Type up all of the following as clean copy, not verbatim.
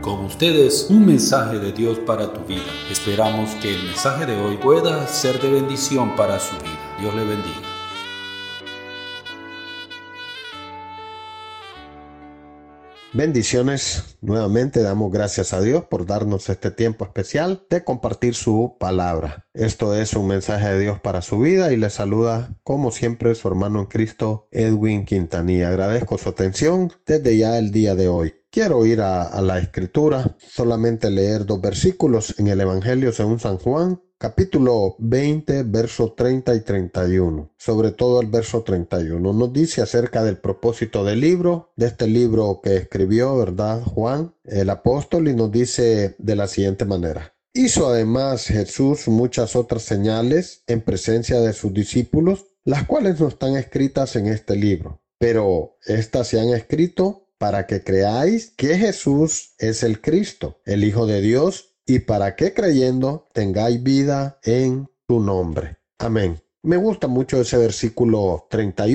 Con ustedes, un mensaje de Dios para tu vida. Esperamos que el mensaje de hoy pueda ser de bendición para su vida. Dios le bendiga. Bendiciones. Nuevamente damos gracias a Dios por darnos este tiempo especial de compartir su palabra. Esto es un mensaje de Dios para su vida y le saluda como siempre su hermano en Cristo, Edwin Quintanilla. Agradezco su atención desde ya el día de hoy. Quiero ir a la escritura, solamente leer 2 versículos en el Evangelio según San Juan, capítulo 20, verso 30 y 31. Sobre todo el verso 31. Nos dice acerca del propósito del libro, de este libro que escribió, ¿verdad? Juan, el apóstol, y nos dice de la siguiente manera. Hizo además Jesús muchas otras señales en presencia de sus discípulos, las cuales no están escritas en este libro, pero estas se han escrito para que creáis que Jesús es el Cristo, el Hijo de Dios, y para que creyendo tengáis vida en su nombre. Amén. Me gusta mucho ese versículo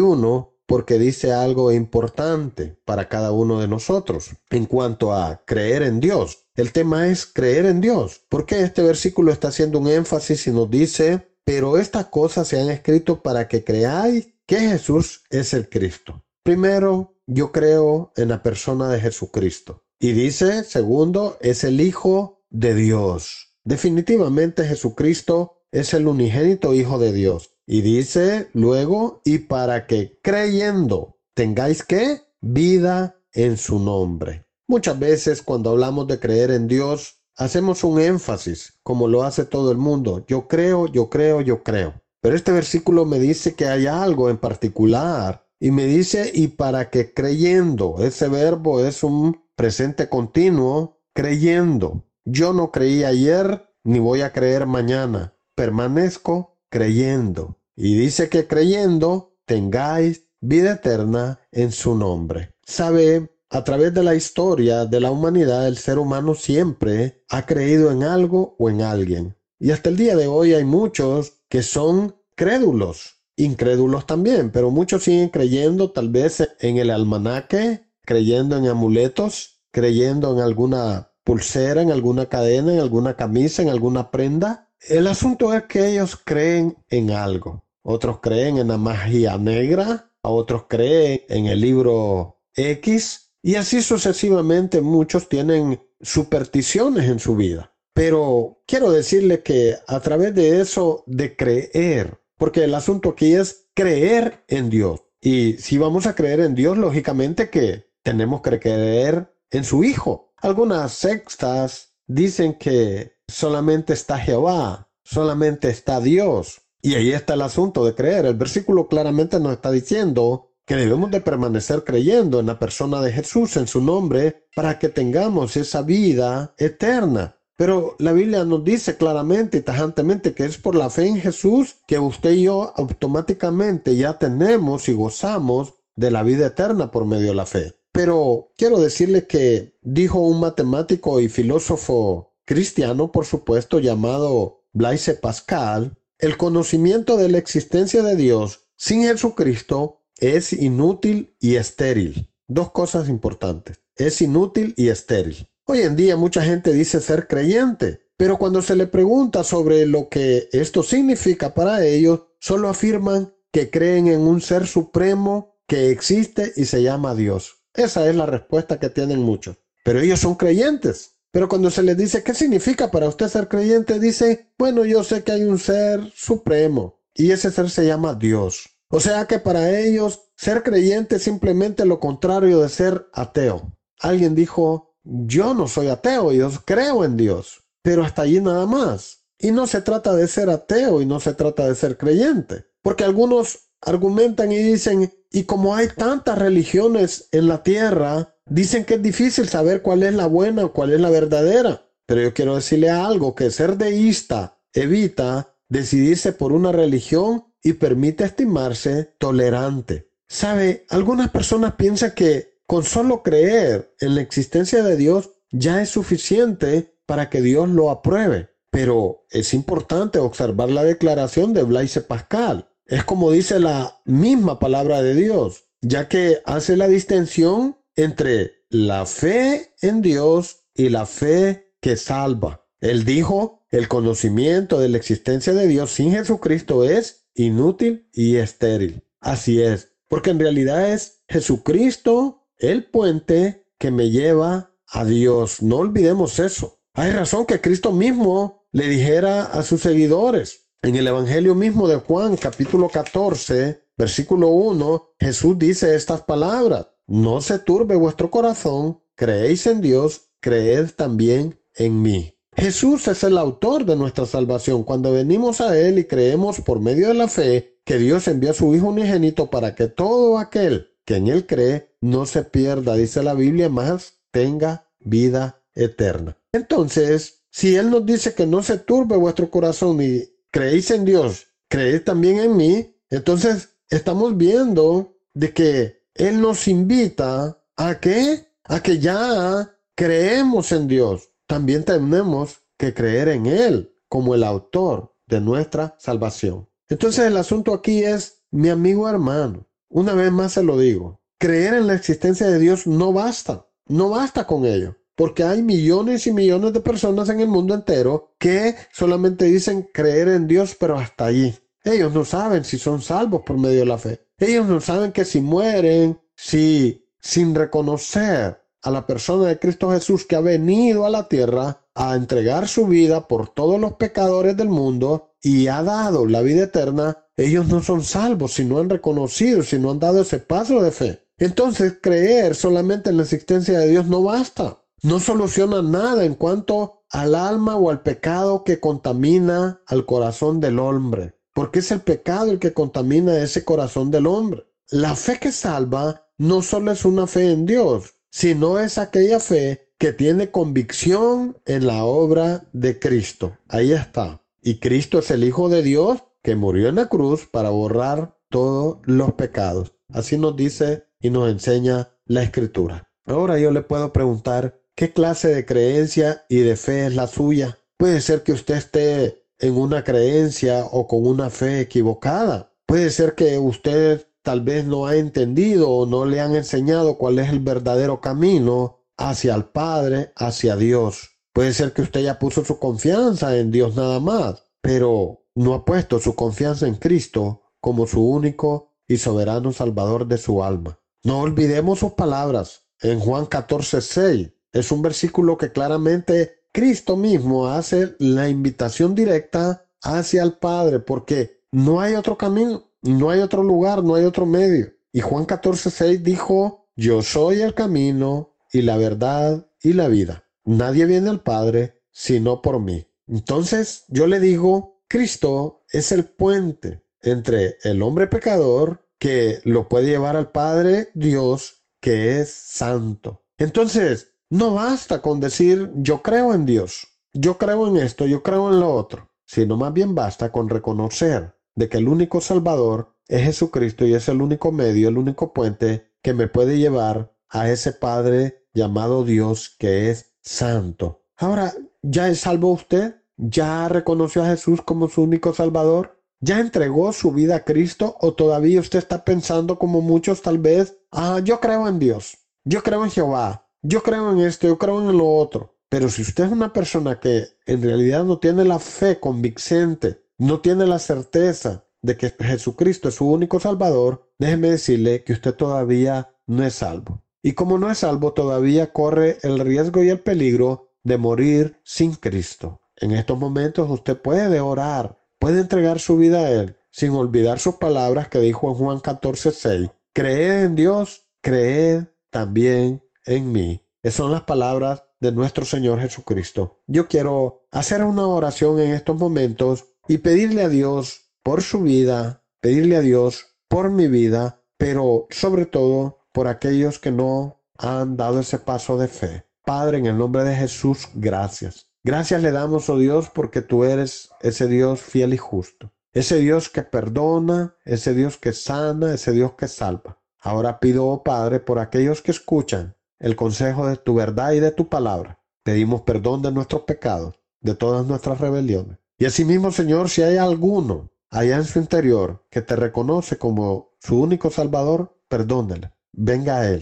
31 porque dice algo importante para cada uno de nosotros en cuanto a creer en Dios. El tema es creer en Dios. Porque este versículo está haciendo un énfasis y nos dice, pero estas cosas se han escrito para que creáis que Jesús es el Cristo. Primero, yo creo en la persona de Jesucristo. Y dice, segundo, es el Hijo de Dios. Definitivamente Jesucristo es el unigénito Hijo de Dios. Y dice luego, y para que creyendo tengáis ¿qué? Vida en su nombre. Muchas veces cuando hablamos de creer en Dios, hacemos un énfasis, como lo hace todo el mundo. Yo creo, yo creo, yo creo. Pero este versículo me dice que hay algo en particular. Y me dice, y para que creyendo, ese verbo es un presente continuo, creyendo. Yo no creí ayer, ni voy a creer mañana. Permanezco creyendo. Y dice que creyendo tengáis vida eterna en su nombre. ¿Sabe? A través de la historia de la humanidad, el ser humano siempre ha creído en algo o en alguien. Y hasta el día de hoy hay muchos que son crédulos. Incrédulos también, pero muchos siguen creyendo tal vez en el almanaque, creyendo en amuletos, creyendo en alguna pulsera, en alguna cadena, en alguna camisa, en alguna prenda. El asunto es que ellos creen en algo. Otros creen en la magia negra, otros creen en el libro X, y así sucesivamente muchos tienen supersticiones en su vida. Pero quiero decirle que a través de eso de creer, porque el asunto aquí es creer en Dios. Y si vamos a creer en Dios, lógicamente que tenemos que creer en su Hijo. Algunas sectas dicen que solamente está Jehová, solamente está Dios. Y ahí está el asunto de creer. El versículo claramente nos está diciendo que debemos de permanecer creyendo en la persona de Jesús, en su nombre, para que tengamos esa vida eterna. Pero la Biblia nos dice claramente y tajantemente que es por la fe en Jesús que usted y yo automáticamente ya tenemos y gozamos de la vida eterna por medio de la fe. Pero quiero decirle que dijo un matemático y filósofo cristiano, por supuesto, llamado Blaise Pascal, el conocimiento de la existencia de Dios sin Jesucristo es inútil y estéril. 2 cosas importantes. Es inútil y estéril. Hoy en día mucha gente dice ser creyente, pero cuando se le pregunta sobre lo que esto significa para ellos, solo afirman que creen en un ser supremo que existe y se llama Dios. Esa es la respuesta que tienen muchos. Pero ellos son creyentes. Pero cuando se les dice ¿qué significa para usted ser creyente? Dice, bueno, yo sé que hay un ser supremo y ese ser se llama Dios. O sea que para ellos ser creyente es simplemente lo contrario de ser ateo. Alguien dijo, yo no soy ateo, yo creo en Dios, pero hasta allí nada más. Y no se trata de ser ateo y no se trata de ser creyente, porque algunos argumentan y dicen, y como hay tantas religiones en la tierra, dicen que es difícil saber cuál es la buena o cuál es la verdadera. Pero yo quiero decirle algo, que ser deísta evita decidirse por una religión y permite estimarse tolerante. ¿Sabe? Algunas personas piensan que con solo creer en la existencia de Dios ya es suficiente para que Dios lo apruebe. Pero es importante observar la declaración de Blaise Pascal. Es como dice la misma palabra de Dios, ya que hace la distinción entre la fe en Dios y la fe que salva. Él dijo, el conocimiento de la existencia de Dios sin Jesucristo es inútil y estéril. Así es, porque en realidad es Jesucristo el puente que me lleva a Dios. No olvidemos eso. Hay razón que Cristo mismo le dijera a sus seguidores. En el Evangelio mismo de Juan, capítulo 14, versículo 1, Jesús dice estas palabras: no se turbe vuestro corazón, creéis en Dios, creed también en mí. Jesús es el autor de nuestra salvación. Cuando venimos a Él y creemos por medio de la fe que Dios envió a su Hijo unigénito para que todo aquel que en Él cree no se pierda, dice la Biblia, mas tenga vida eterna. Entonces, si Él nos dice que no se turbe vuestro corazón y creéis en Dios, creéis también en mí, entonces estamos viendo de que Él nos invita ¿a qué? A que ya creemos en Dios. También tenemos que creer en Él como el autor de nuestra salvación. Entonces el asunto aquí es, mi amigo hermano, una vez más se lo digo, creer en la existencia de Dios no basta. No basta con ello. Porque hay millones y millones de personas en el mundo entero que solamente dicen creer en Dios, pero hasta allí. Ellos no saben si son salvos por medio de la fe. Ellos no saben que si mueren, sin reconocer a la persona de Cristo Jesús que ha venido a la tierra a entregar su vida por todos los pecadores del mundo y ha dado la vida eterna, ellos no son salvos si no han reconocido, si no han dado ese paso de fe. Entonces, creer solamente en la existencia de Dios no basta. No soluciona nada en cuanto al alma o al pecado que contamina al corazón del hombre. Porque es el pecado el que contamina ese corazón del hombre. La fe que salva no solo es una fe en Dios, sino es aquella fe que tiene convicción en la obra de Cristo. Ahí está. Y Cristo es el Hijo de Dios que murió en la cruz para borrar todos los pecados. Así nos dice y nos enseña la Escritura. Ahora yo le puedo preguntar, ¿qué clase de creencia y de fe es la suya? Puede ser que usted esté en una creencia o con una fe equivocada. Puede ser que usted tal vez no ha entendido o no le han enseñado cuál es el verdadero camino hacia el Padre, hacia Dios. Puede ser que usted ya puso su confianza en Dios nada más, pero no ha puesto su confianza en Cristo como su único y soberano Salvador de su alma. No olvidemos sus palabras en Juan 14:6. Es un versículo que claramente Cristo mismo hace la invitación directa hacia el Padre, porque no hay otro camino, no hay otro lugar, no hay otro medio. Y Juan 14:6 dijo, yo soy el camino y la verdad y la vida. Nadie viene al Padre sino por mí. Entonces yo le digo, Cristo es el puente entre el hombre pecador que lo puede llevar al Padre Dios, que es santo. Entonces, no basta con decir, yo creo en Dios, yo creo en esto, yo creo en lo otro, sino más bien basta con reconocer de que el único Salvador es Jesucristo y es el único medio, el único puente que me puede llevar a ese Padre llamado Dios que es santo. Ahora, ¿ya es salvo usted? ¿Ya reconoció a Jesús como su único Salvador? ¿Ya entregó su vida a Cristo o todavía usted está pensando como muchos tal vez, yo creo en Dios, yo creo en Jehová, yo creo en esto, yo creo en lo otro? Pero si usted es una persona que en realidad no tiene la fe convincente, no tiene la certeza de que Jesucristo es su único Salvador, déjeme decirle que usted todavía no es salvo. Y como no es salvo, todavía corre el riesgo y el peligro de morir sin Cristo. En estos momentos usted puede orar, puede entregar su vida a Él, sin olvidar sus palabras que dijo en Juan 14:6. Creed en Dios, creed también en mí. Esas son las palabras de nuestro Señor Jesucristo. Yo quiero hacer una oración en estos momentos y pedirle a Dios por su vida, pedirle a Dios por mi vida, pero sobre todo por aquellos que no han dado ese paso de fe. Padre, en el nombre de Jesús, gracias. Gracias le damos, oh Dios, porque tú eres ese Dios fiel y justo. Ese Dios que perdona, ese Dios que sana, ese Dios que salva. Ahora pido, oh Padre, por aquellos que escuchan el consejo de tu verdad y de tu palabra. Pedimos perdón de nuestros pecados, de todas nuestras rebeliones. Y asimismo, Señor, si hay alguno allá en su interior que te reconoce como su único Salvador, perdónale. Venga a Él.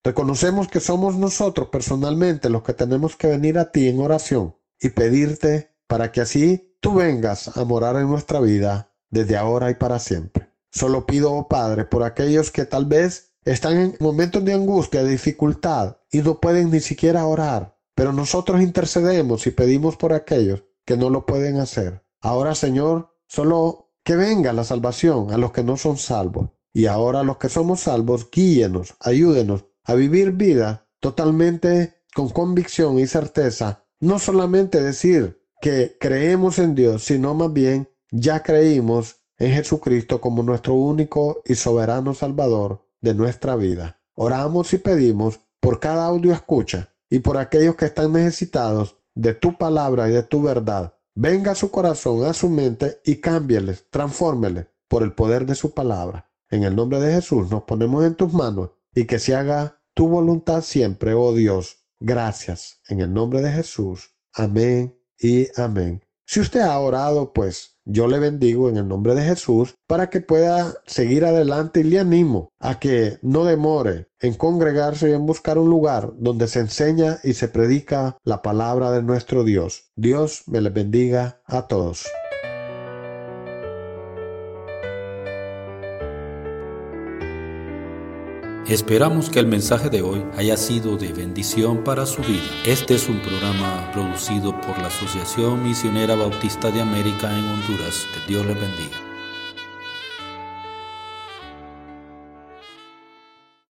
Reconocemos que somos nosotros personalmente los que tenemos que venir a ti en oración y pedirte para que así tú vengas a morar en nuestra vida desde ahora y para siempre. Solo pido, oh Padre, por aquellos que tal vez están en momentos de angustia, de dificultad y no pueden ni siquiera orar, pero nosotros intercedemos y pedimos por aquellos que no lo pueden hacer. Ahora, Señor, solo que venga la salvación a los que no son salvos. Y ahora los que somos salvos, guíenos, ayúdenos a vivir vida totalmente con convicción y certeza. No solamente decir que creemos en Dios, sino más bien ya creímos en Jesucristo como nuestro único y soberano Salvador de nuestra vida. Oramos y pedimos por cada audio escucha y por aquellos que están necesitados de tu palabra y de tu verdad. Venga a su corazón, a su mente y cámbieles, transfórmeles por el poder de su palabra. En el nombre de Jesús nos ponemos en tus manos y que se haga tu voluntad siempre, oh Dios. Gracias. En el nombre de Jesús. Amén y amén. Si usted ha orado, pues yo le bendigo en el nombre de Jesús para que pueda seguir adelante y le animo a que no demore en congregarse y en buscar un lugar donde se enseña y se predica la palabra de nuestro Dios. Dios me les bendiga a todos. Esperamos que el mensaje de hoy haya sido de bendición para su vida. Este es un programa producido por la Asociación Misionera Bautista de América en Honduras. Que Dios les bendiga.